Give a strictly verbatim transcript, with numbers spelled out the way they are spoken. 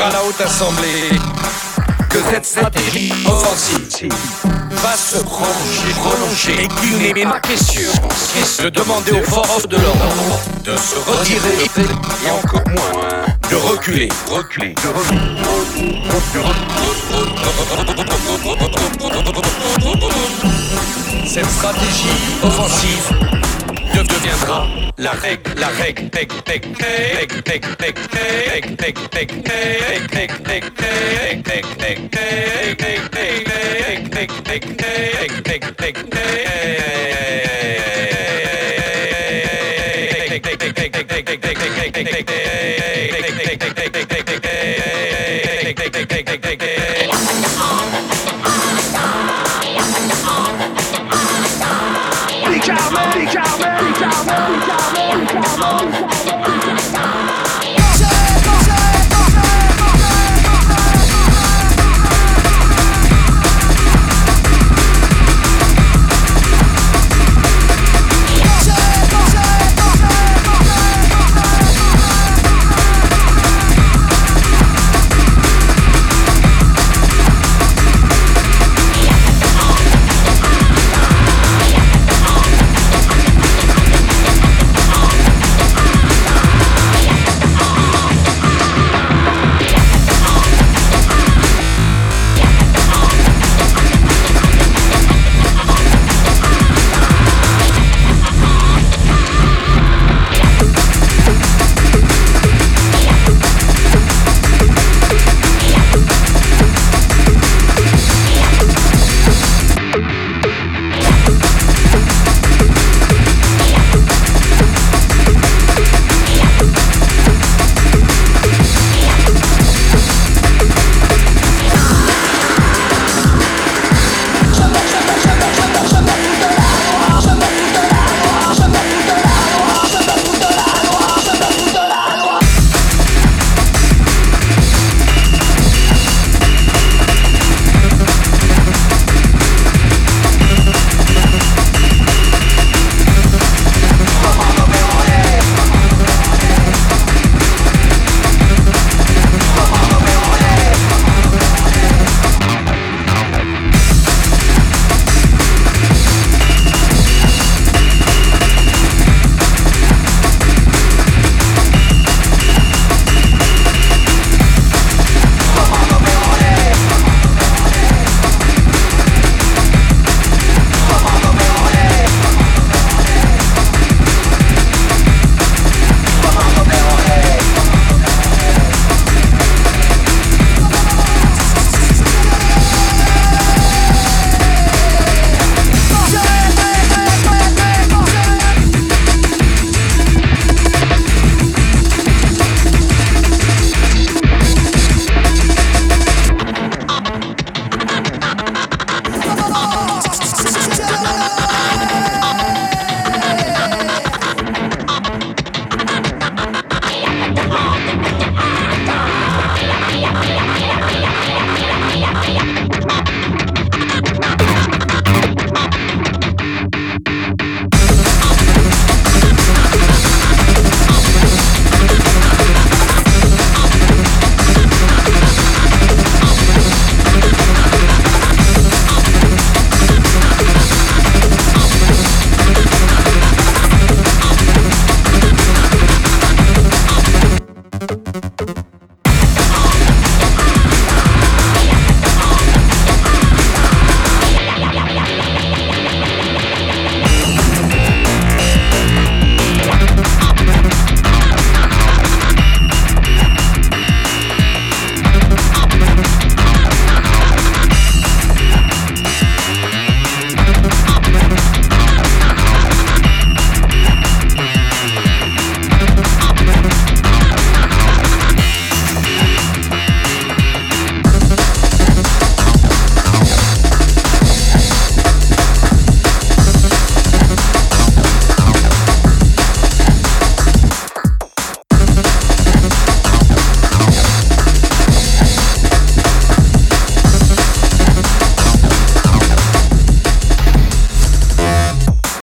à la haute assemblée que cette stratégie offensive va se prolonger, prolonger et qu'il n'est pas question de demander aux forces de l'ordre de se retirer et encore moins de reculer, reculer, de reculer. Cette stratégie offensive deviendra la règle, la règle, règle, règle, règle, règle, règle, règle, règle, règle, règle, règle, Carmen, Carmen, Carmen, Carmen, Carmen, Carmen.